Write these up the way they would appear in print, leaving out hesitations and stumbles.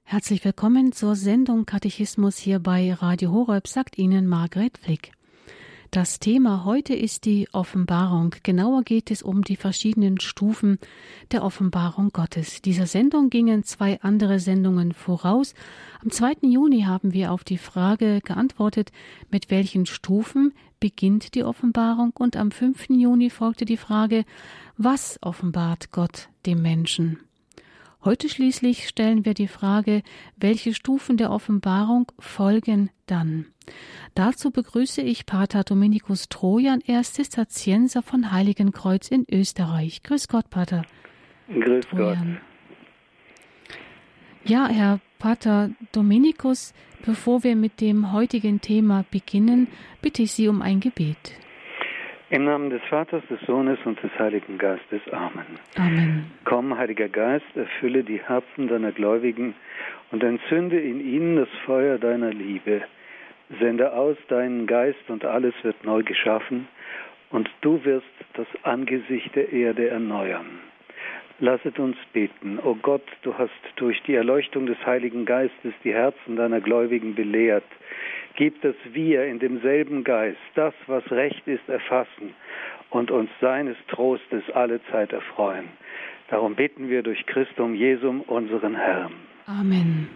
Herzlich willkommen zur Sendung Katechismus hier bei Radio Horeb, sagt Ihnen Margret Flick. Das Thema heute ist die Offenbarung. Genauer geht es um die verschiedenen Stufen der Offenbarung Gottes. Dieser Sendung gingen 2 andere Sendungen voraus. Am 2. Juni haben wir auf die Frage geantwortet, mit welchen Stufen beginnt die Offenbarung, und am 5. Juni folgte die Frage, was offenbart Gott dem Menschen? Heute schließlich stellen wir die Frage, welche Stufen der Offenbarung folgen dann? Dazu begrüße ich Pater Dominikus Trojan, er ist Zisterzienser von Heiligenkreuz in Österreich. Grüß Gott, Pater. Grüß Trojan. Gott. Ja, Herr Pater Dominikus, bevor wir mit dem heutigen Thema beginnen, bitte ich Sie um ein Gebet. Im Namen des Vaters, des Sohnes und des Heiligen Geistes. Amen. Amen. Komm, Heiliger Geist, erfülle die Herzen deiner Gläubigen und entzünde in ihnen das Feuer deiner Liebe. Sende aus deinen Geist und alles wird neu geschaffen und du wirst das Angesicht der Erde erneuern. Lasset uns beten. O Gott, du hast durch die Erleuchtung des Heiligen Geistes die Herzen deiner Gläubigen belehrt. Gib, dass wir in demselben Geist das, was recht ist, erfassen und uns seines Trostes allezeit erfreuen. Darum bitten wir durch Christum Jesum, unseren Herrn. Amen.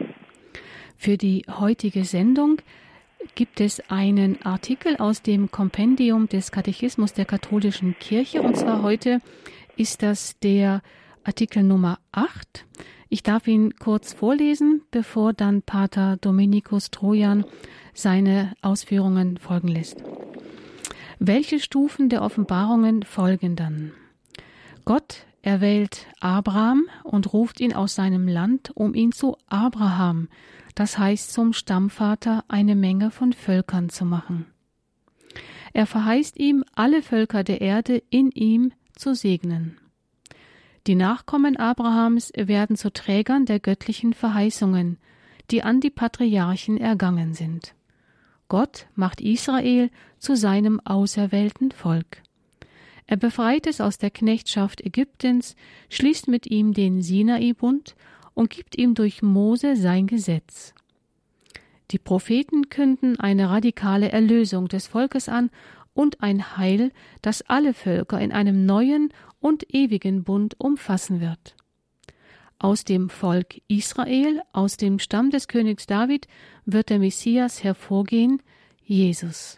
Für die heutige Sendung gibt es einen Artikel aus dem Kompendium des Katechismus der Katholischen Kirche, und zwar heute ist das der Artikel Nummer 8. Ich darf ihn kurz vorlesen, bevor dann Pater Dominikus Trojan seine Ausführungen folgen lässt. Welche Stufen der Offenbarungen folgen dann? Gott erwählt Abraham und ruft ihn aus seinem Land, um ihn zu Abraham, das heißt zum Stammvater, eine Menge von Völkern zu machen. Er verheißt ihm, alle Völker der Erde in ihm zu segnen. Die Nachkommen Abrahams werden zu Trägern der göttlichen Verheißungen, die an die Patriarchen ergangen sind. Gott macht Israel zu seinem auserwählten Volk. Er befreit es aus der Knechtschaft Ägyptens, schließt mit ihm den Sinai-Bund und gibt ihm durch Mose sein Gesetz. Die Propheten künden eine radikale Erlösung des Volkes an und ein Heil, das alle Völker in einem neuen und ewigen Bund umfassen wird. Aus dem Volk Israel, aus dem Stamm des Königs David, wird der Messias hervorgehen, Jesus.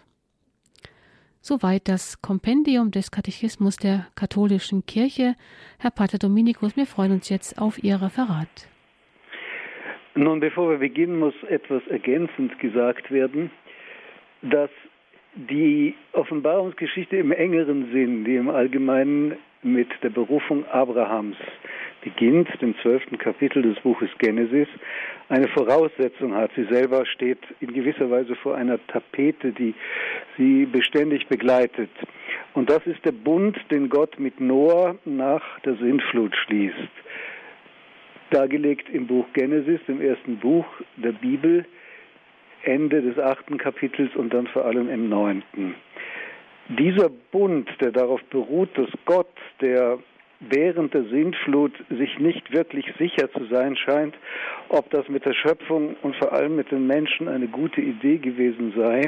Soweit das Kompendium des Katechismus der Katholischen Kirche. Herr Pater Dominikus, wir freuen uns jetzt auf Ihr Referat. Nun, bevor wir beginnen, muss etwas ergänzend gesagt werden, dass die Offenbarungsgeschichte im engeren Sinn, die im Allgemeinen mit der Berufung Abrahams beginnt, dem 12. Kapitel des Buches Genesis, eine Voraussetzung hat. Sie selber steht in gewisser Weise vor einer Tapete, die sie beständig begleitet. Und das ist der Bund, den Gott mit Noah nach der Sintflut schließt. Dargelegt im Buch Genesis, dem ersten Buch der Bibel, Ende des 8. Kapitels und dann vor allem im 9. Dieser Bund, der darauf beruht, dass Gott, der während der Sintflut sich nicht wirklich sicher zu sein scheint, ob das mit der Schöpfung und vor allem mit den Menschen eine gute Idee gewesen sei,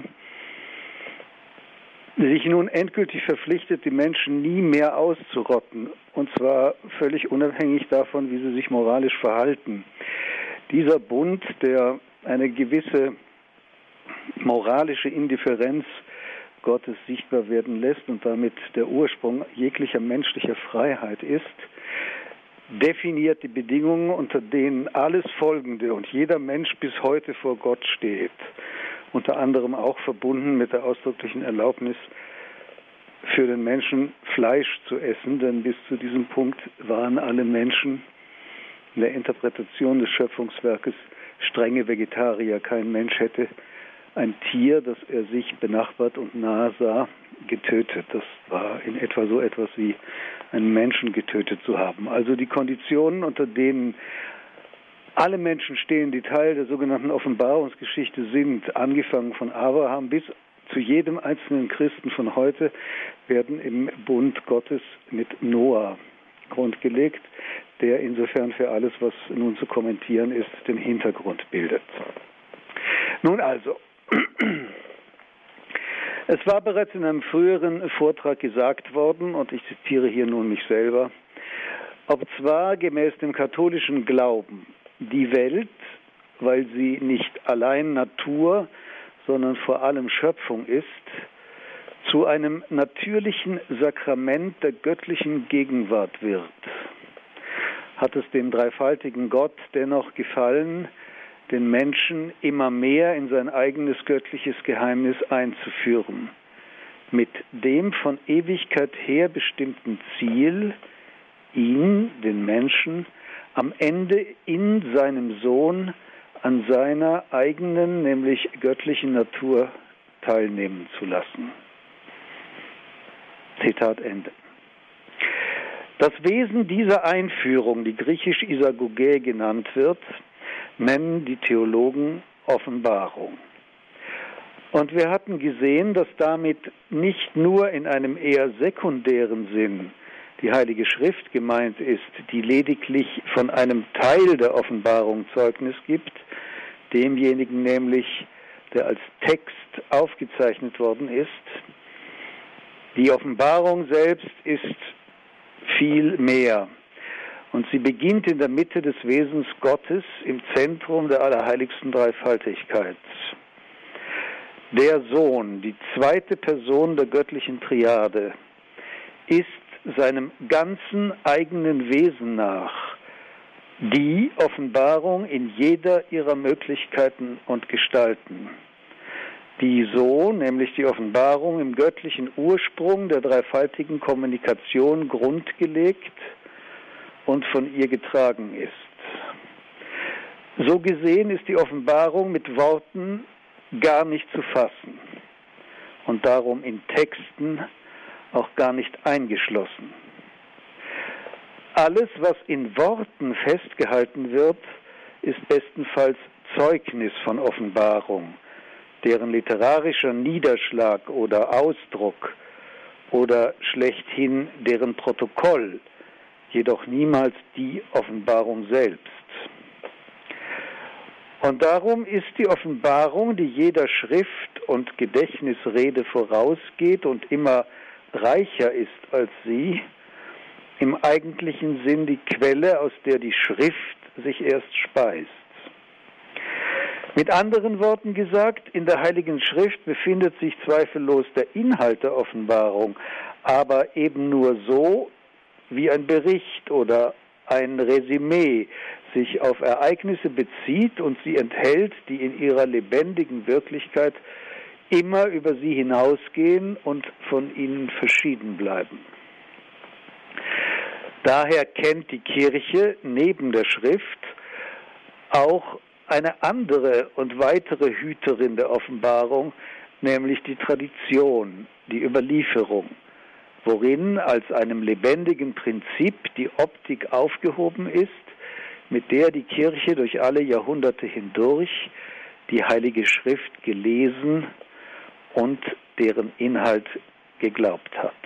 sich nun endgültig verpflichtet, die Menschen nie mehr auszurotten, und zwar völlig unabhängig davon, wie sie sich moralisch verhalten. Dieser Bund, der eine gewisse moralische Indifferenz Gottes sichtbar werden lässt und damit der Ursprung jeglicher menschlicher Freiheit ist, definiert die Bedingungen, unter denen alles Folgende und jeder Mensch bis heute vor Gott steht. Unter anderem auch verbunden mit der ausdrücklichen Erlaubnis für den Menschen Fleisch zu essen, denn bis zu diesem Punkt waren alle Menschen in der Interpretation des Schöpfungswerkes strenge Vegetarier. Kein Mensch hätte ein Tier, das er sich benachbart und nahe sah, getötet. Das war in etwa so etwas wie einen Menschen getötet zu haben. Also die Konditionen, unter denen alle Menschen stehen, die Teil der sogenannten Offenbarungsgeschichte sind, angefangen von Abraham bis zu jedem einzelnen Christen von heute, werden im Bund Gottes mit Noah grundgelegt, der insofern für alles, was nun zu kommentieren ist, den Hintergrund bildet. Nun also, es war bereits in einem früheren Vortrag gesagt worden, und ich zitiere hier nun mich selber, ob zwar gemäß dem katholischen Glauben die Welt, weil sie nicht allein Natur, sondern vor allem Schöpfung ist, zu einem natürlichen Sakrament der göttlichen Gegenwart wird, hat es dem dreifaltigen Gott dennoch gefallen, den Menschen immer mehr in sein eigenes göttliches Geheimnis einzuführen, mit dem von Ewigkeit her bestimmten Ziel, ihn, den Menschen, am Ende in seinem Sohn an seiner eigenen, nämlich göttlichen Natur teilnehmen zu lassen. Zitat Ende. Das Wesen dieser Einführung, die griechisch Isagoge genannt wird, nennen die Theologen Offenbarung. Und wir hatten gesehen, dass damit nicht nur in einem eher sekundären Sinn die Heilige Schrift gemeint ist, die lediglich von einem Teil der Offenbarung Zeugnis gibt, demjenigen nämlich, der als Text aufgezeichnet worden ist. Die Offenbarung selbst ist viel mehr. Und sie beginnt in der Mitte des Wesens Gottes, im Zentrum der allerheiligsten Dreifaltigkeit. Der Sohn, die zweite Person der göttlichen Triade, ist seinem ganzen eigenen Wesen nach die Offenbarung in jeder ihrer Möglichkeiten und Gestalten, die so, nämlich die Offenbarung im göttlichen Ursprung der dreifaltigen Kommunikation grundgelegt und von ihr getragen ist. So gesehen ist die Offenbarung mit Worten gar nicht zu fassen und darum in Texten auch gar nicht eingeschlossen. Alles, was in Worten festgehalten wird, ist bestenfalls Zeugnis von Offenbarung, deren literarischer Niederschlag oder Ausdruck oder schlechthin deren Protokoll, jedoch niemals die Offenbarung selbst. Und darum ist die Offenbarung, die jeder Schrift und Gedächtnisrede vorausgeht und immer reicher ist als sie, im eigentlichen Sinn die Quelle, aus der die Schrift sich erst speist. Mit anderen Worten gesagt, in der Heiligen Schrift befindet sich zweifellos der Inhalt der Offenbarung, aber eben nur so, wie ein Bericht oder ein Resümee sich auf Ereignisse bezieht und sie enthält, die in ihrer lebendigen Wirklichkeit immer über sie hinausgehen und von ihnen verschieden bleiben. Daher kennt die Kirche neben der Schrift auch eine andere und weitere Hüterin der Offenbarung, nämlich die Tradition, die Überlieferung, worin als einem lebendigen Prinzip die Optik aufgehoben ist, mit der die Kirche durch alle Jahrhunderte hindurch die Heilige Schrift gelesen und deren Inhalt geglaubt hat.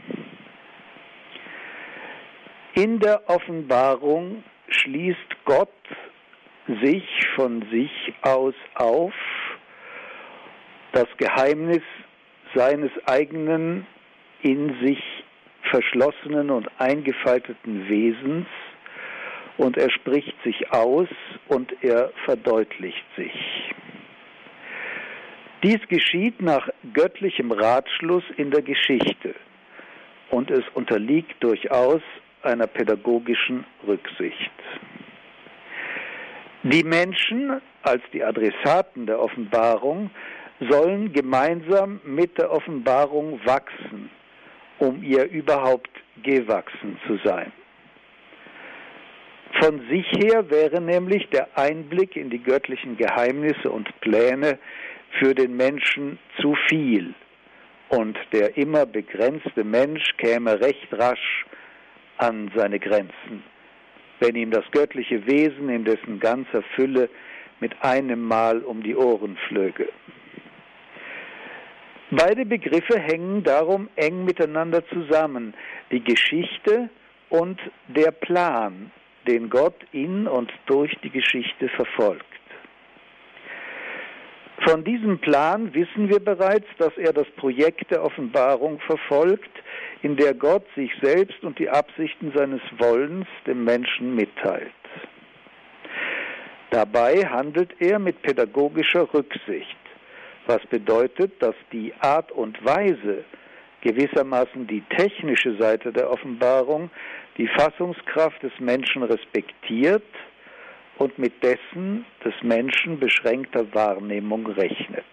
In der Offenbarung schließt Gott sich von sich aus auf, das Geheimnis seines eigenen, in sich verschlossenen und eingefalteten Wesens, und er spricht sich aus und er verdeutlicht sich. Dies geschieht nach göttlichem Ratschluss in der Geschichte und es unterliegt durchaus einer pädagogischen Rücksicht. Die Menschen als die Adressaten der Offenbarung sollen gemeinsam mit der Offenbarung wachsen, um ihr überhaupt gewachsen zu sein. Von sich her wäre nämlich der Einblick in die göttlichen Geheimnisse und Pläne für den Menschen zu viel und der immer begrenzte Mensch käme recht rasch an seine Grenzen, wenn ihm das göttliche Wesen in dessen ganzer Fülle mit einem Mal um die Ohren flöge. Beide Begriffe hängen darum eng miteinander zusammen, die Geschichte und der Plan, den Gott in und durch die Geschichte verfolgt. Von diesem Plan wissen wir bereits, dass er das Projekt der Offenbarung verfolgt, in der Gott sich selbst und die Absichten seines Wollens dem Menschen mitteilt. Dabei handelt er mit pädagogischer Rücksicht, was bedeutet, dass die Art und Weise, gewissermaßen die technische Seite der Offenbarung, die Fassungskraft des Menschen respektiert und mit dessen des Menschen beschränkter Wahrnehmung rechnet.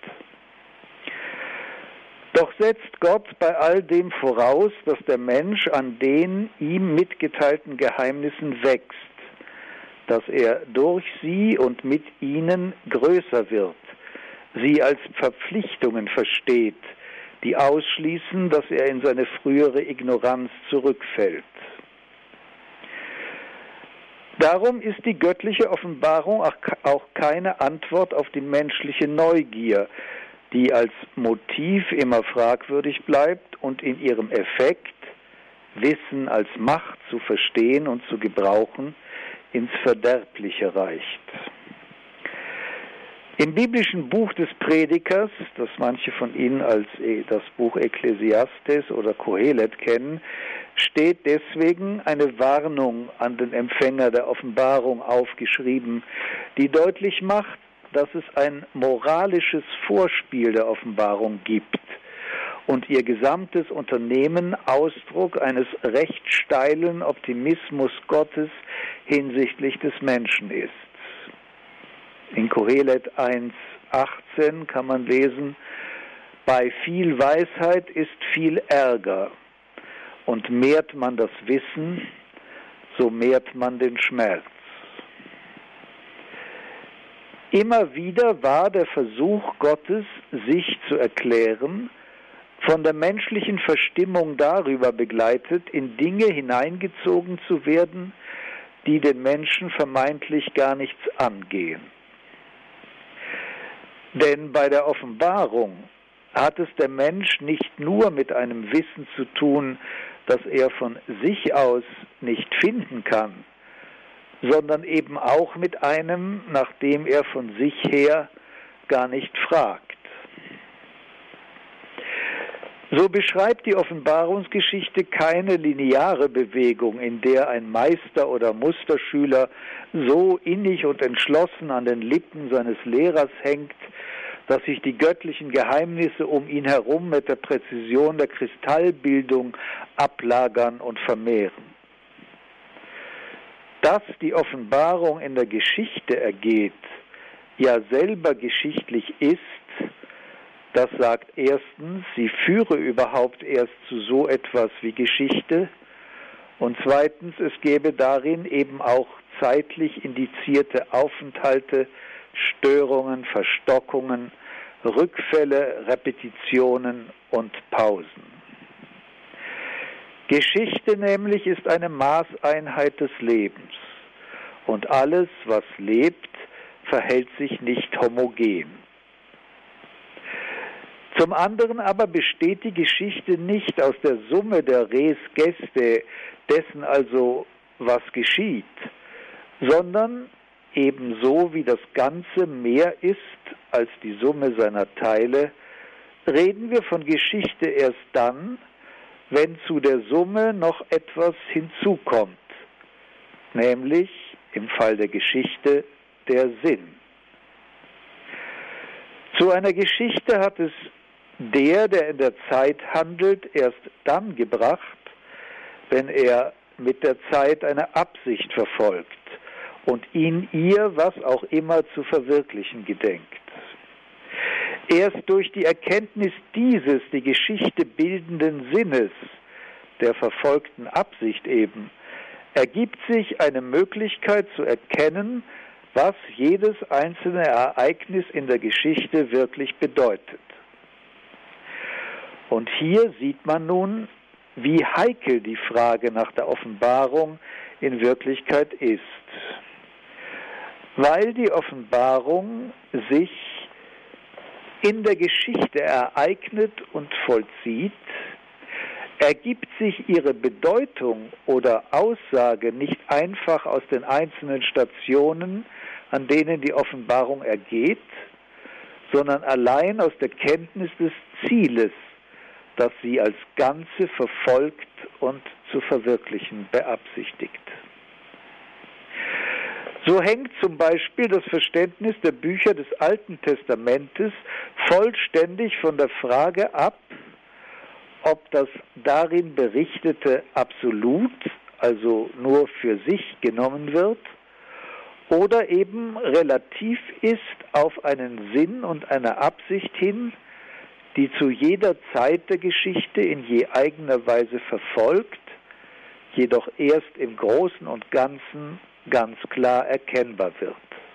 Doch setzt Gott bei all dem voraus, dass der Mensch an den ihm mitgeteilten Geheimnissen wächst, dass er durch sie und mit ihnen größer wird, sie als Verpflichtungen versteht, die ausschließen, dass er in seine frühere Ignoranz zurückfällt. Darum ist die göttliche Offenbarung auch keine Antwort auf die menschliche Neugier, die als Motiv immer fragwürdig bleibt und in ihrem Effekt, Wissen als Macht zu verstehen und zu gebrauchen, ins Verderbliche reicht. Im biblischen Buch des Predikers, das manche von Ihnen als das Buch Ekklesiastes oder Kohelet kennen, steht deswegen eine Warnung an den Empfänger der Offenbarung aufgeschrieben, die deutlich macht, dass es ein moralisches Vorspiel der Offenbarung gibt und ihr gesamtes Unternehmen Ausdruck eines recht steilen Optimismus Gottes hinsichtlich des Menschen ist. In Kohelet 1,18 kann man lesen: Bei viel Weisheit ist viel Ärger, und mehrt man das Wissen, so mehrt man den Schmerz. Immer wieder war der Versuch Gottes, sich zu erklären, von der menschlichen Verstimmung darüber begleitet, in Dinge hineingezogen zu werden, die den Menschen vermeintlich gar nichts angehen. Denn bei der Offenbarung hat es der Mensch nicht nur mit einem Wissen zu tun, das er von sich aus nicht finden kann, sondern eben auch mit einem, nach dem er von sich her gar nicht fragt. So beschreibt die Offenbarungsgeschichte keine lineare Bewegung, in der ein Meister oder Musterschüler so innig und entschlossen an den Lippen seines Lehrers hängt, dass sich die göttlichen Geheimnisse um ihn herum mit der Präzision der Kristallbildung ablagern und vermehren. Dass die Offenbarung in der Geschichte ergeht, ja selber geschichtlich ist, das sagt erstens, sie führe überhaupt erst zu so etwas wie Geschichte, und zweitens, es gäbe darin eben auch zeitlich indizierte Aufenthalte, Störungen, Verstockungen, Rückfälle, Repetitionen und Pausen. Geschichte nämlich ist eine Maßeinheit des Lebens, und alles, was lebt, verhält sich nicht homogen. Zum anderen aber besteht die Geschichte nicht aus der Summe der Res Gestae, dessen also, was geschieht, sondern ebenso wie das Ganze mehr ist als die Summe seiner Teile, reden wir von Geschichte erst dann, wenn zu der Summe noch etwas hinzukommt, nämlich im Fall der Geschichte der Sinn. Zu einer Geschichte hat es der in der Zeit handelt, erst dann gebracht, wenn er mit der Zeit eine Absicht verfolgt und in ihr was auch immer zu verwirklichen gedenkt. Erst durch die Erkenntnis dieses die Geschichte bildenden Sinnes, der verfolgten Absicht eben, ergibt sich eine Möglichkeit zu erkennen, was jedes einzelne Ereignis in der Geschichte wirklich bedeutet. Und hier sieht man nun, wie heikel die Frage nach der Offenbarung in Wirklichkeit ist. Weil die Offenbarung sich in der Geschichte ereignet und vollzieht, ergibt sich ihre Bedeutung oder Aussage nicht einfach aus den einzelnen Stationen, an denen die Offenbarung ergeht, sondern allein aus der Kenntnis des Zieles, das sie als Ganze verfolgt und zu verwirklichen beabsichtigt. So hängt zum Beispiel das Verständnis der Bücher des Alten Testamentes vollständig von der Frage ab, ob das darin Berichtete absolut, also nur für sich genommen wird, oder eben relativ ist auf einen Sinn und eine Absicht hin, die zu jeder Zeit der Geschichte in je eigener Weise verfolgt, jedoch erst im Großen und Ganzen ganz klar erkennbar wird.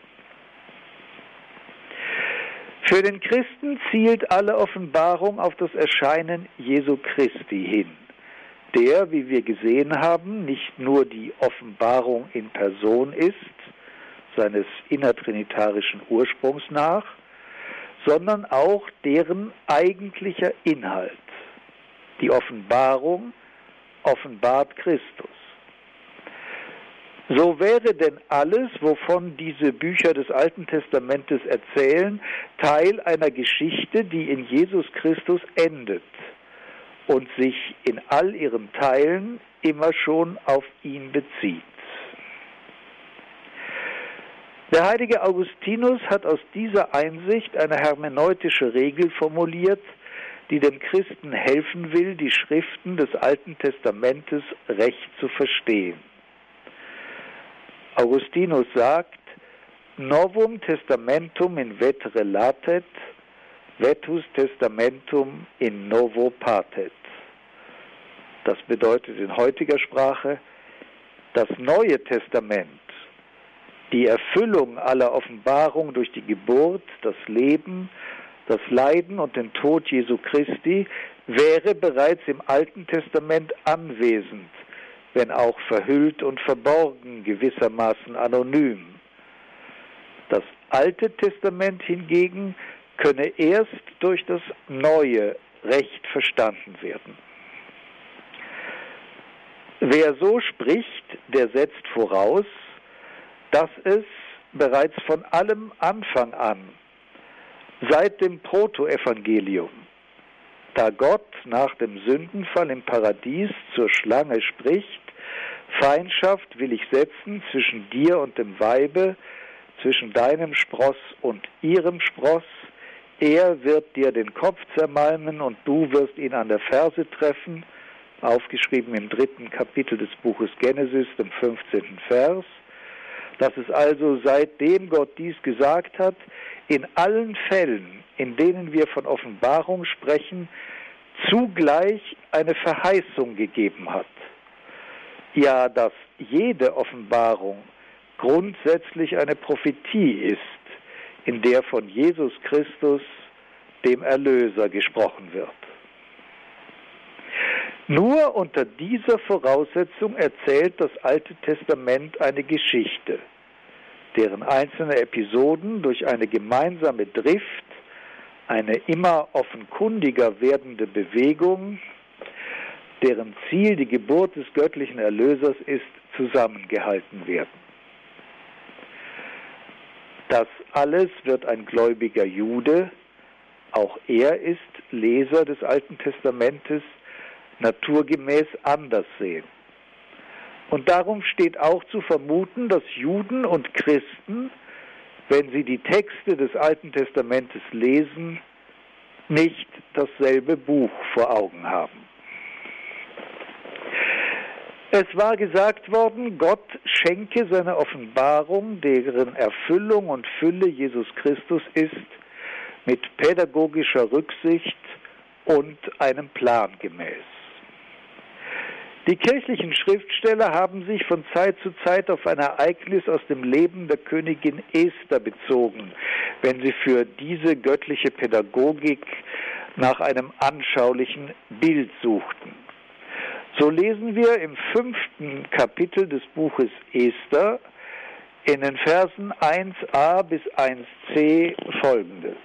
Für den Christen zielt alle Offenbarung auf das Erscheinen Jesu Christi hin, der, wie wir gesehen haben, nicht nur die Offenbarung in Person ist, seines innertrinitarischen Ursprungs nach, sondern auch deren eigentlicher Inhalt. Die Offenbarung offenbart Christus. So wäre denn alles, wovon diese Bücher des Alten Testamentes erzählen, Teil einer Geschichte, die in Jesus Christus endet und sich in all ihren Teilen immer schon auf ihn bezieht. Der heilige Augustinus hat aus dieser Einsicht eine hermeneutische Regel formuliert, die dem Christen helfen will, die Schriften des Alten Testamentes recht zu verstehen. Augustinus sagt, Novum testamentum in vetere latet, vetus testamentum in novo patet. Das bedeutet in heutiger Sprache, das Neue Testament, die Erfüllung aller Offenbarung durch die Geburt, das Leben, das Leiden und den Tod Jesu Christi, wäre bereits im Alten Testament anwesend, wenn auch verhüllt und verborgen, gewissermaßen anonym. Das Alte Testament hingegen könne erst durch das Neue recht verstanden werden. Wer so spricht, der setzt voraus, dass es bereits von allem Anfang an, seit dem Protoevangelium, da Gott nach dem Sündenfall im Paradies zur Schlange spricht, Feindschaft will ich setzen zwischen dir und dem Weibe, zwischen deinem Spross und ihrem Spross. Er wird dir den Kopf zermalmen und du wirst ihn an der Ferse treffen, aufgeschrieben im 3. Kapitel des Buches Genesis, dem 15. Vers. Dass es also, seitdem Gott dies gesagt hat, in allen Fällen, in denen wir von Offenbarung sprechen, zugleich eine Verheißung gegeben hat. Ja, dass jede Offenbarung grundsätzlich eine Prophetie ist, in der von Jesus Christus, dem Erlöser, gesprochen wird. Nur unter dieser Voraussetzung erzählt das Alte Testament eine Geschichte, deren einzelne Episoden durch eine gemeinsame Drift, eine immer offenkundiger werdende Bewegung, deren Ziel die Geburt des göttlichen Erlösers ist, zusammengehalten werden. Das alles wird ein gläubiger Jude, auch er ist Leser des Alten Testamentes, naturgemäß anders sehen. Und darum steht auch zu vermuten, dass Juden und Christen, wenn sie die Texte des Alten Testamentes lesen, nicht dasselbe Buch vor Augen haben. Es war gesagt worden, Gott schenke seine Offenbarung, deren Erfüllung und Fülle Jesus Christus ist, mit pädagogischer Rücksicht und einem Plan gemäß. Die kirchlichen Schriftsteller haben sich von Zeit zu Zeit auf ein Ereignis aus dem Leben der Königin Esther bezogen, wenn sie für diese göttliche Pädagogik nach einem anschaulichen Bild suchten. So lesen wir im 5. Kapitel des Buches Esther in den Versen 1a bis 1c Folgendes.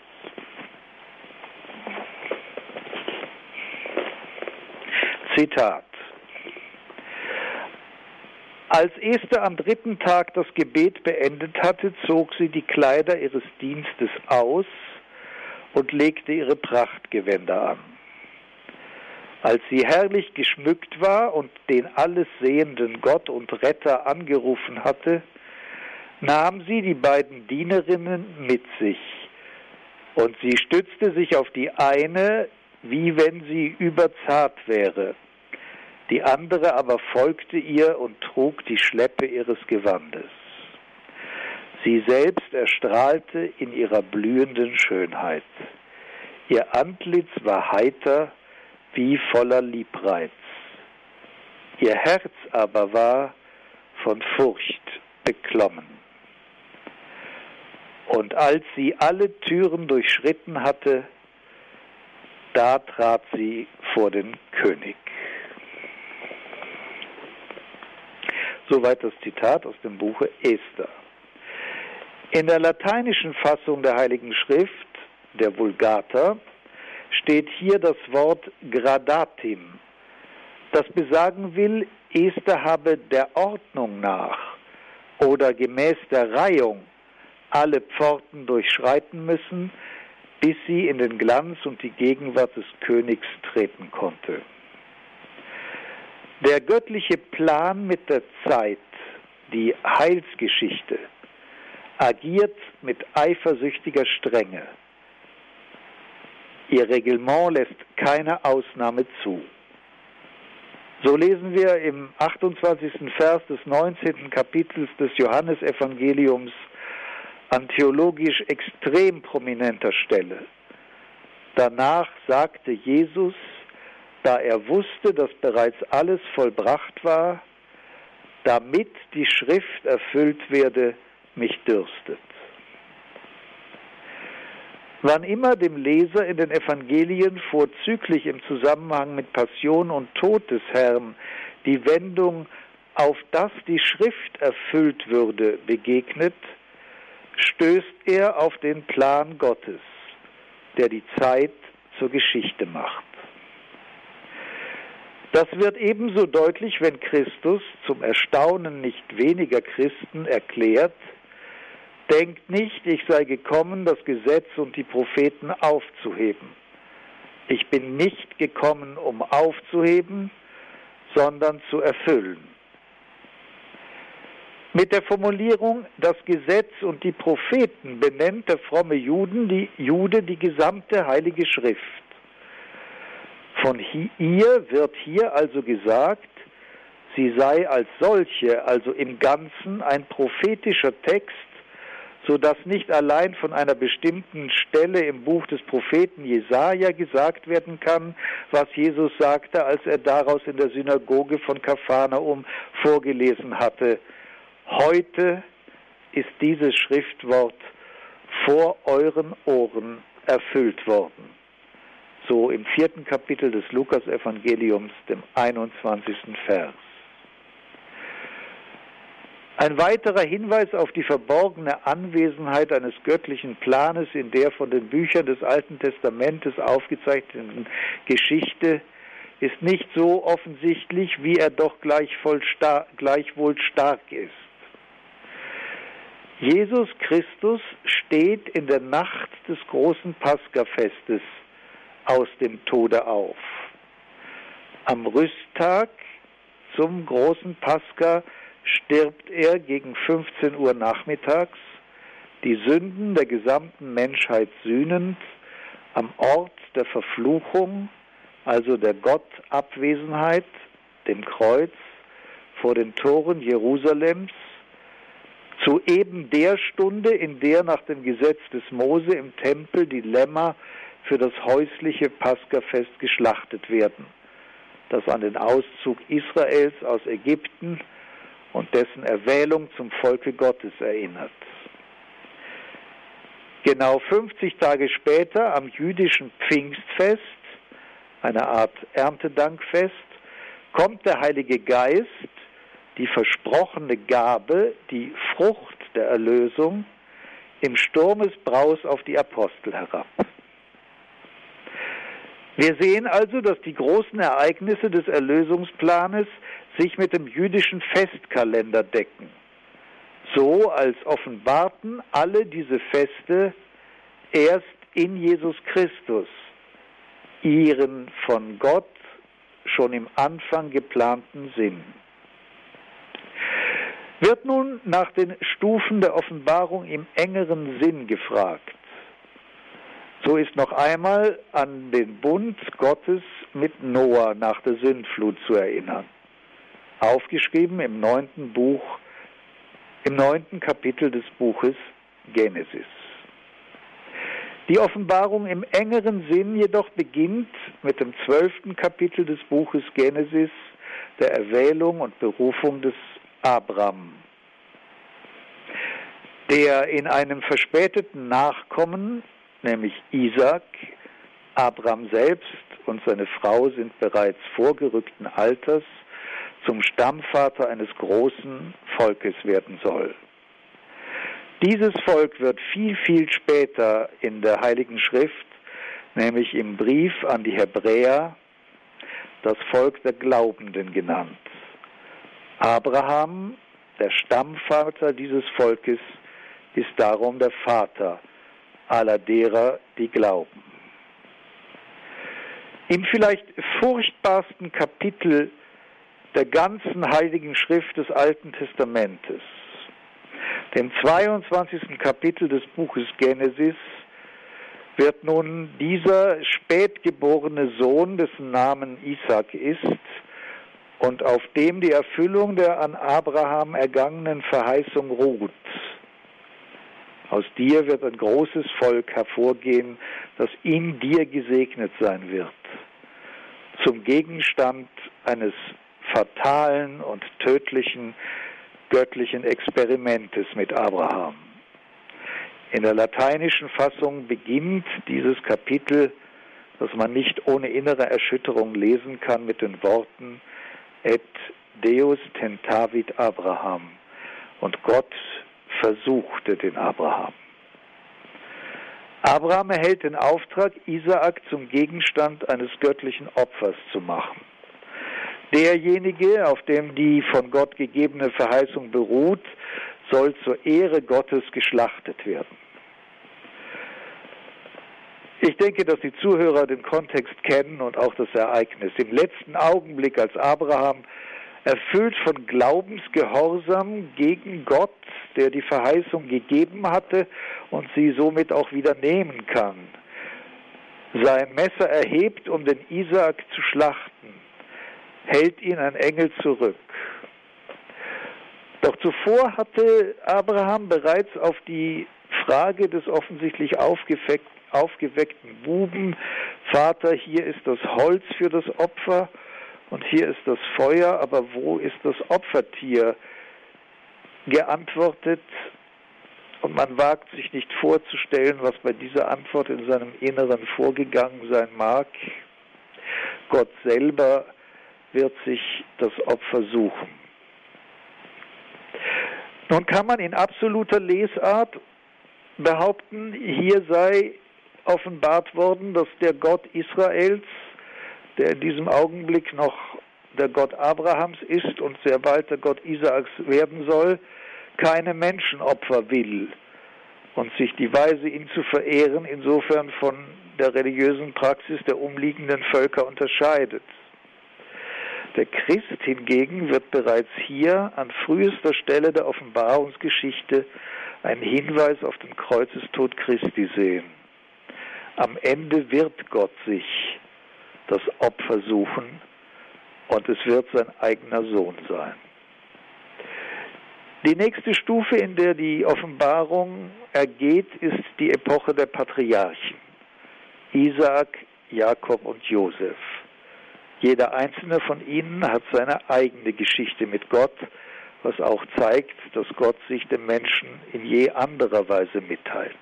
Zitat: Als Esther am 3. Tag das Gebet beendet hatte, zog sie die Kleider ihres Dienstes aus und legte ihre Prachtgewänder an. Als sie herrlich geschmückt war und den alles sehenden Gott und Retter angerufen hatte, nahm sie die beiden Dienerinnen mit sich, und sie stützte sich auf die eine, wie wenn sie überzart wäre. Die andere aber folgte ihr und trug die Schleppe ihres Gewandes. Sie selbst erstrahlte in ihrer blühenden Schönheit. Ihr Antlitz war heiter wie voller Liebreiz. Ihr Herz aber war von Furcht beklommen. Und als sie alle Türen durchschritten hatte, da trat sie vor den König. Soweit das Zitat aus dem Buche Esther. In der lateinischen Fassung der Heiligen Schrift, der Vulgata, steht hier das Wort gradatim, das besagen will, Esther habe der Ordnung nach oder gemäß der Reihung alle Pforten durchschreiten müssen, bis sie in den Glanz und die Gegenwart des Königs treten konnte. Der göttliche Plan mit der Zeit, die Heilsgeschichte, agiert mit eifersüchtiger Strenge. Ihr Reglement lässt keine Ausnahme zu. So lesen wir im 28. Vers des 19. Kapitels des Johannesevangeliums an theologisch extrem prominenter Stelle. Danach sagte Jesus, da er wusste, dass bereits alles vollbracht war, damit die Schrift erfüllt werde, mich dürstet. Wann immer dem Leser in den Evangelien vorzüglich im Zusammenhang mit Passion und Tod des Herrn die Wendung auf das die Schrift erfüllt würde begegnet, stößt er auf den Plan Gottes, der die Zeit zur Geschichte macht. Das wird ebenso deutlich, wenn Christus zum Erstaunen nicht weniger Christen erklärt: Denkt nicht, ich sei gekommen, das Gesetz und die Propheten aufzuheben. Ich bin nicht gekommen, um aufzuheben, sondern zu erfüllen. Mit der Formulierung das Gesetz und die Propheten benennt der fromme Jude die gesamte Heilige Schrift. Von ihr wird hier also gesagt, sie sei als solche, also im Ganzen, ein prophetischer Text, sodass nicht allein von einer bestimmten Stelle im Buch des Propheten Jesaja gesagt werden kann, was Jesus sagte, als er daraus in der Synagoge von Kapharnaum vorgelesen hatte: Heute ist dieses Schriftwort vor euren Ohren erfüllt worden. So im 4. Kapitel des Lukas-Evangeliums, dem 21. Vers. Ein weiterer Hinweis auf die verborgene Anwesenheit eines göttlichen Planes in der von den Büchern des Alten Testamentes aufgezeichneten Geschichte ist nicht so offensichtlich, wie er doch gleichwohl stark ist. Jesus Christus steht in der Nacht des großen Paschafestes aus dem Tode auf. Am Rüsttag zum großen Pascha stirbt er gegen 15 Uhr nachmittags, die Sünden der gesamten Menschheit sühnend, am Ort der Verfluchung, also der Gottabwesenheit, dem Kreuz, vor den Toren Jerusalems, zu eben der Stunde, in der nach dem Gesetz des Mose im Tempel die Lämmer für das häusliche Paschafest geschlachtet werden, das an den Auszug Israels aus Ägypten und dessen Erwählung zum Volke Gottes erinnert. Genau 50 Tage später, am jüdischen Pfingstfest, eine Art Erntedankfest, kommt der Heilige Geist, die versprochene Gabe, die Frucht der Erlösung, im Sturmesbraus auf die Apostel herab. Wir sehen also, dass die großen Ereignisse des Erlösungsplanes sich mit dem jüdischen Festkalender decken. So als offenbarten alle diese Feste erst in Jesus Christus ihren von Gott schon im Anfang geplanten Sinn. Wird nun nach den Stufen der Offenbarung im engeren Sinn gefragt, so ist noch einmal an den Bund Gottes mit Noah nach der Sintflut zu erinnern. Aufgeschrieben im 9. Kapitel des Buches Genesis. Die Offenbarung im engeren Sinn jedoch beginnt mit dem 12. Kapitel des Buches Genesis, der Erwählung und Berufung des Abram, der in einem verspäteten Nachkommen, nämlich Isaak, Abram selbst und seine Frau sind bereits vorgerückten Alters, zum Stammvater eines großen Volkes werden soll. Dieses Volk wird viel, viel später in der Heiligen Schrift, nämlich im Brief an die Hebräer, das Volk der Glaubenden genannt. Abraham, der Stammvater dieses Volkes, ist darum der Vater aller derer, die glauben. Im vielleicht furchtbarsten Kapitel der ganzen Heiligen Schrift des Alten Testamentes, dem 22. Kapitel des Buches Genesis, wird nun dieser spätgeborene Sohn, dessen Namen Isaak ist, und auf dem die Erfüllung der an Abraham ergangenen Verheißung ruht. Aus dir wird ein großes Volk hervorgehen, das in dir gesegnet sein wird, zum Gegenstand eines fatalen und tödlichen göttlichen Experimentes mit Abraham. In der lateinischen Fassung beginnt dieses Kapitel, das man nicht ohne innere Erschütterung lesen kann, mit den Worten Et Deus tentavit Abraham, und Gott versuchte den Abraham. Abraham erhält den Auftrag, Isaak zum Gegenstand eines göttlichen Opfers zu machen. Derjenige, auf dem die von Gott gegebene Verheißung beruht, soll zur Ehre Gottes geschlachtet werden. Ich denke, dass die Zuhörer den Kontext kennen und auch das Ereignis. Im letzten Augenblick, als Abraham, erfüllt von Glaubensgehorsam gegen Gott, der die Verheißung gegeben hatte und sie somit auch wieder nehmen kann, sein Messer erhebt, um den Isaak zu schlachten, hält ihn ein Engel zurück. Doch zuvor hatte Abraham bereits auf die Frage des offensichtlich aufgeweckten Buben, Vater, hier ist das Holz für das Opfer und hier ist das Feuer, aber wo ist das Opfertier, geantwortet, und man wagt sich nicht vorzustellen, was bei dieser Antwort in seinem Inneren vorgegangen sein mag. Gott selber wird sich das Opfer suchen. Nun kann man in absoluter Lesart behaupten, hier sei offenbart worden, dass der Gott Israels, der in diesem Augenblick noch der Gott Abrahams ist und sehr bald der Gott Isaaks werden soll, keine Menschenopfer will und sich die Weise, ihn zu verehren, insofern von der religiösen Praxis der umliegenden Völker unterscheidet. Der Christ hingegen wird bereits hier an frühester Stelle der Offenbarungsgeschichte einen Hinweis auf den Kreuzestod Christi sehen. Am Ende wird Gott sich das Opfer suchen und es wird sein eigener Sohn sein. Die nächste Stufe, in der die Offenbarung ergeht, ist die Epoche der Patriarchen. Isaak, Jakob und Josef. Jeder einzelne von ihnen hat seine eigene Geschichte mit Gott, was auch zeigt, dass Gott sich dem Menschen in je anderer Weise mitteilt.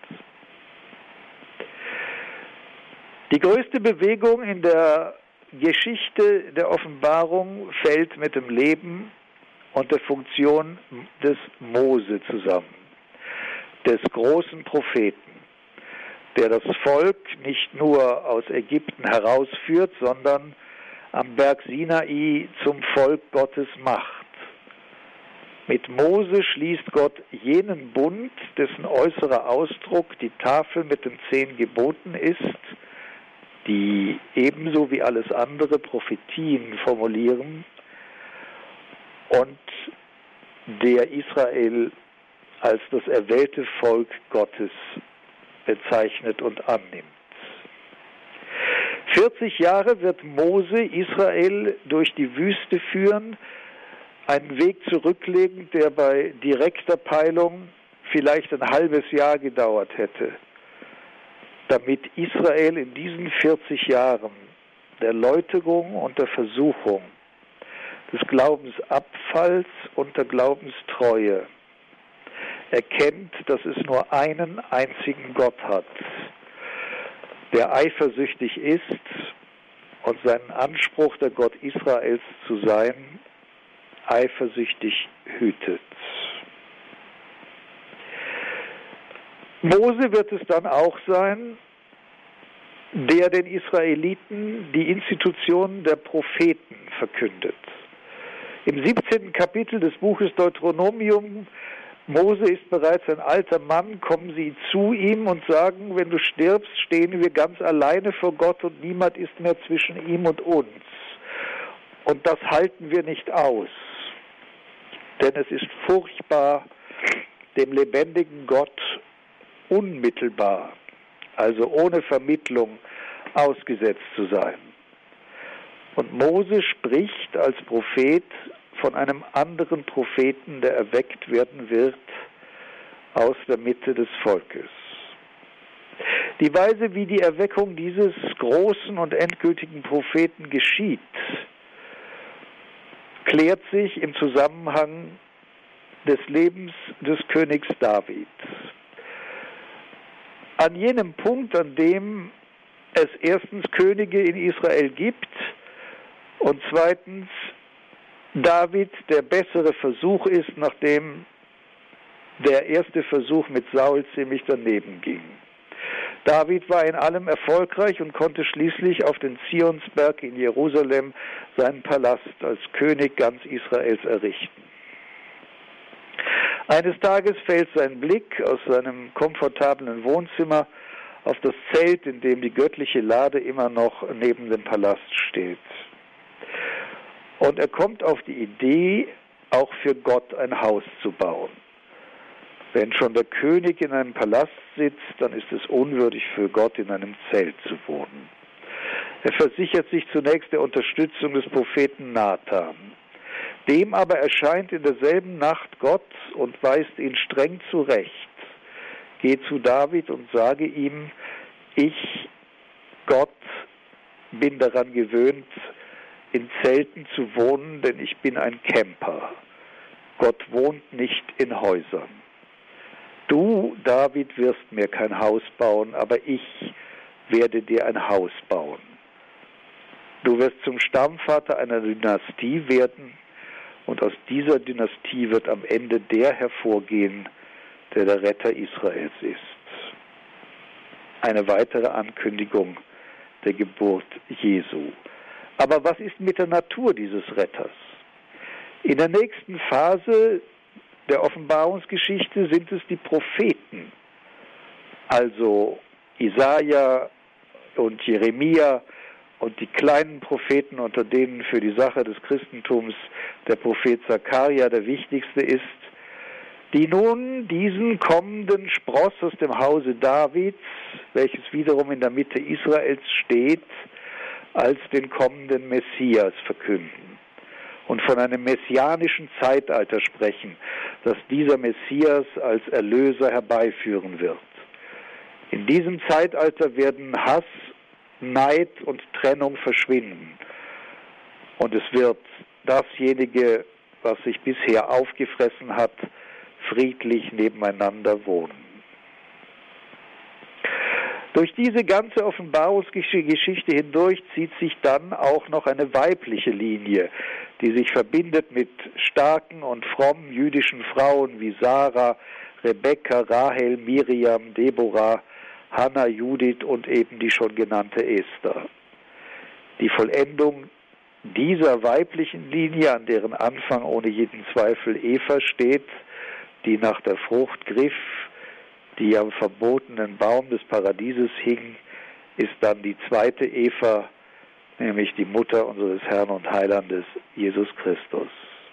Die größte Bewegung in der Geschichte der Offenbarung fällt mit dem Leben und der Funktion des Mose zusammen, des großen Propheten, der das Volk nicht nur aus Ägypten herausführt, sondern am Berg Sinai zum Volk Gottes macht. Mit Mose schließt Gott jenen Bund, dessen äußerer Ausdruck die Tafel mit den 10 Geboten ist, die ebenso wie alles andere Prophetien formulieren und der Israel als das erwählte Volk Gottes bezeichnet und annimmt. 40 Jahre wird Mose Israel durch die Wüste führen, einen Weg zurücklegen, der bei direkter Peilung vielleicht ein halbes Jahr gedauert hätte, damit Israel in diesen 40 Jahren der Läuterung und der Versuchung, des Glaubensabfalls und der Glaubenstreue erkennt, dass es nur einen einzigen Gott hat, der eifersüchtig ist und seinen Anspruch, der Gott Israels zu sein, eifersüchtig hütet. Mose wird es dann auch sein, der den Israeliten die Institution der Propheten verkündet. Im 17. Kapitel des Buches Deuteronomium, Mose ist bereits ein alter Mann, kommen sie zu ihm und sagen, wenn du stirbst, stehen wir ganz alleine vor Gott und niemand ist mehr zwischen ihm und uns. Und das halten wir nicht aus, denn es ist furchtbar, dem lebendigen Gott unmittelbar, also ohne Vermittlung, ausgesetzt zu sein. Und Mose spricht als Prophet von einem anderen Propheten, der erweckt werden wird aus der Mitte des Volkes. Die Weise, wie die Erweckung dieses großen und endgültigen Propheten geschieht, klärt sich im Zusammenhang des Lebens des Königs David. An jenem Punkt, an dem es erstens Könige in Israel gibt und zweitens David der bessere Versuch ist, nachdem der erste Versuch mit Saul ziemlich daneben ging. David war in allem erfolgreich und konnte schließlich auf den Zionsberg in Jerusalem seinen Palast als König ganz Israels errichten. Eines Tages fällt sein Blick aus seinem komfortablen Wohnzimmer auf das Zelt, in dem die göttliche Lade immer noch neben dem Palast steht. Und er kommt auf die Idee, auch für Gott ein Haus zu bauen. Wenn schon der König in einem Palast sitzt, dann ist es unwürdig für Gott, in einem Zelt zu wohnen. Er versichert sich zunächst der Unterstützung des Propheten Nathan. Dem aber erscheint in derselben Nacht Gott und weist ihn streng zurecht. Geh zu David und sage ihm, ich, Gott, bin daran gewöhnt, in Zelten zu wohnen, denn ich bin ein Camper. Gott wohnt nicht in Häusern. Du, David, wirst mir kein Haus bauen, aber ich werde dir ein Haus bauen. Du wirst zum Stammvater einer Dynastie werden und aus dieser Dynastie wird am Ende der hervorgehen, der der Retter Israels ist. Eine weitere Ankündigung der Geburt Jesu. Aber was ist mit der Natur dieses Retters? In der nächsten Phase der Offenbarungsgeschichte sind es die Propheten, also Jesaja und Jeremia und die kleinen Propheten, unter denen für die Sache des Christentums der Prophet Zakaria der wichtigste ist, die nun diesen kommenden Spross aus dem Hause Davids, welches wiederum in der Mitte Israels steht, als den kommenden Messias verkünden und von einem messianischen Zeitalter sprechen, das dieser Messias als Erlöser herbeiführen wird. In diesem Zeitalter werden Hass, Neid und Trennung verschwinden und es wird dasjenige, was sich bisher aufgefressen hat, friedlich nebeneinander wohnen. Durch diese ganze Offenbarungsgeschichte hindurch zieht sich dann auch noch eine weibliche Linie, die sich verbindet mit starken und frommen jüdischen Frauen wie Sarah, Rebekka, Rahel, Miriam, Deborah, Hannah, Judith und eben die schon genannte Esther. Die Vollendung dieser weiblichen Linie, an deren Anfang ohne jeden Zweifel Eva steht, die nach der Frucht griff, die am verbotenen Baum des Paradieses hing, ist dann die zweite Eva, nämlich die Mutter unseres Herrn und Heilandes, Jesus Christus.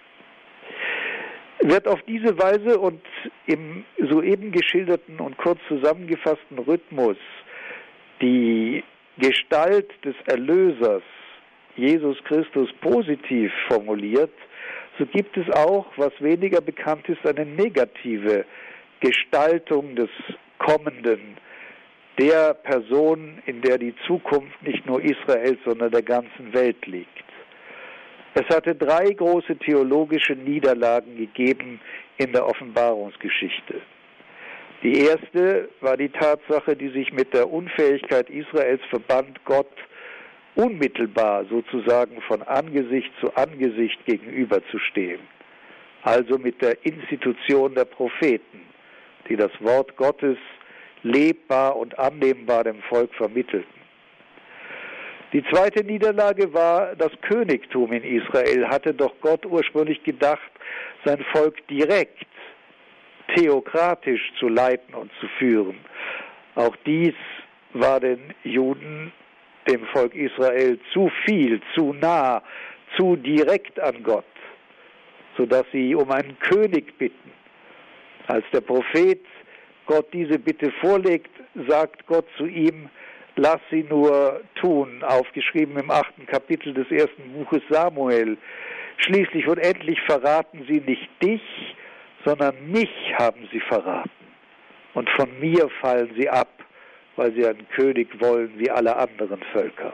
Wird auf diese Weise und im soeben geschilderten und kurz zusammengefassten Rhythmus die Gestalt des Erlösers, Jesus Christus, positiv formuliert, so gibt es auch, was weniger bekannt ist, eine negative Gestaltung des Kommenden, der Person, in der die Zukunft nicht nur Israels, sondern der ganzen Welt liegt. Es hatte 3 große theologische Niederlagen gegeben in der Offenbarungsgeschichte. Die erste war die Tatsache, die sich mit der Unfähigkeit Israels verband, Gott unmittelbar sozusagen von Angesicht zu Angesicht gegenüberzustehen. Also mit der Institution der Propheten, die das Wort Gottes lebbar und annehmbar dem Volk vermittelten. Die zweite Niederlage war das Königtum in Israel. Hatte doch Gott ursprünglich gedacht, sein Volk direkt, theokratisch zu leiten und zu führen. Auch dies war den Juden, dem Volk Israel, zu viel, zu nah, zu direkt an Gott, sodass sie um einen König bitten. Als der Prophet Gott diese Bitte vorlegt, sagt Gott zu ihm, lass sie nur tun, aufgeschrieben im 8. Kapitel des 1. Buches Samuel. Schließlich und endlich verraten sie nicht dich, sondern mich haben sie verraten. Und von mir fallen sie ab, weil sie einen König wollen wie alle anderen Völker.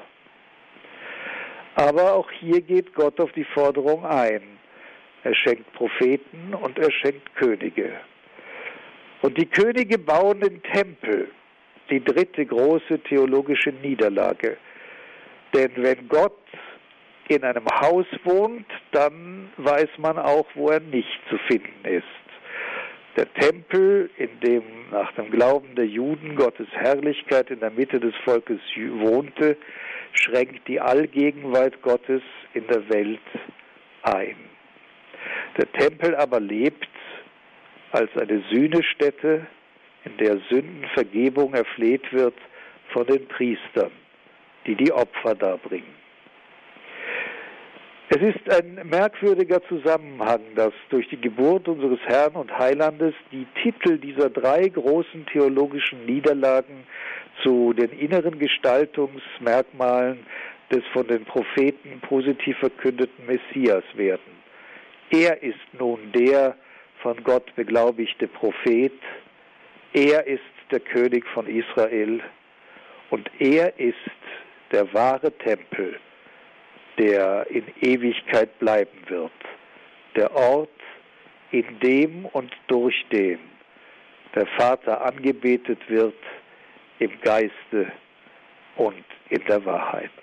Aber auch hier geht Gott auf die Forderung ein. Er schenkt Propheten und er schenkt Könige. Und die Könige bauen den Tempel, die dritte große theologische Niederlage. Denn wenn Gott in einem Haus wohnt, dann weiß man auch, wo er nicht zu finden ist. Der Tempel, in dem nach dem Glauben der Juden Gottes Herrlichkeit in der Mitte des Volkes wohnte, schränkt die Allgegenwart Gottes in der Welt ein. Der Tempel aber lebt als eine Sühnestätte, in der Sündenvergebung erfleht wird von den Priestern, die die Opfer darbringen. Es ist ein merkwürdiger Zusammenhang, dass durch die Geburt unseres Herrn und Heilandes die Titel dieser 3 großen theologischen Niederlagen zu den inneren Gestaltungsmerkmalen des von den Propheten positiv verkündeten Messias werden. Er ist nun der von Gott beglaubigte Prophet, er ist der König von Israel und er ist der wahre Tempel, der in Ewigkeit bleiben wird. Der Ort, in dem und durch den der Vater angebetet wird, im Geiste und in der Wahrheit.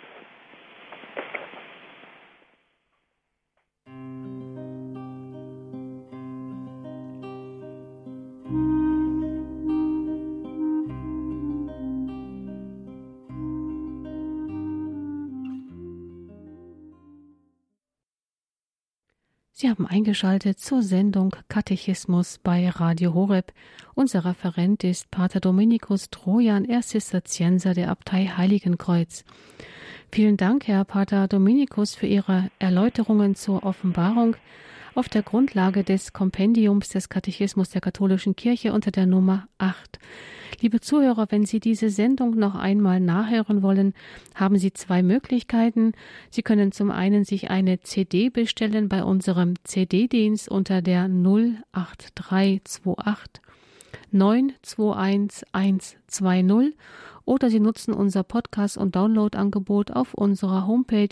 Sie haben eingeschaltet zur Sendung Katechismus bei Radio Horeb. Unser Referent ist Pater Dominikus Trojan, er ist Zisterzienser der Abtei Heiligenkreuz. Vielen Dank, Herr Pater Dominikus, für Ihre Erläuterungen zur Offenbarung auf der Grundlage des Kompendiums des Katechismus der Katholischen Kirche unter der Nummer 8. Liebe Zuhörer, wenn Sie diese Sendung noch einmal nachhören wollen, haben Sie 2 Möglichkeiten. Sie können zum einen sich eine CD bestellen bei unserem CD-Dienst unter der 08328 921 120 oder Sie nutzen unser Podcast- und Download-Angebot auf unserer Homepage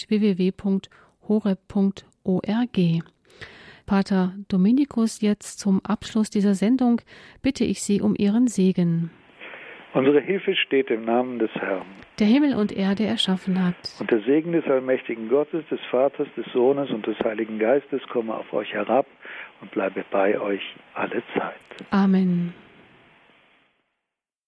www.horeb.org. Pater Dominikus, jetzt zum Abschluss dieser Sendung bitte ich Sie um Ihren Segen. Unsere Hilfe steht im Namen des Herrn, der Himmel und Erde erschaffen hat. Und der Segen des allmächtigen Gottes, des Vaters, des Sohnes und des Heiligen Geistes komme auf euch herab und bleibe bei euch alle Zeit. Amen.